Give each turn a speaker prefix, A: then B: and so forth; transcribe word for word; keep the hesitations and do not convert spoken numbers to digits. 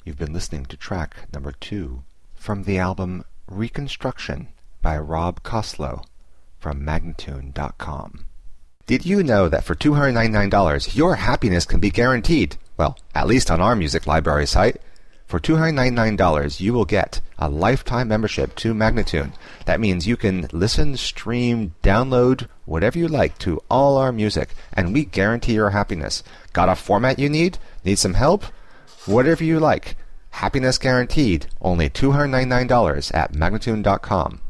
A: You've been listening to track number two from the album Reconstruction by Rob Koslow from Magnatune dot com. Did you know that for two hundred ninety-nine dollars your happiness can be guaranteed? Well, at least on our music library site. For two hundred ninety-nine dollars you will get a lifetime membership to Magnatune. That means you can listen, stream, download, whatever you like to all our music, and we guarantee your happiness. Got a format you need? Need some help? Whatever you like. Happiness guaranteed. Only two hundred ninety-nine dollars at Magnatune dot com.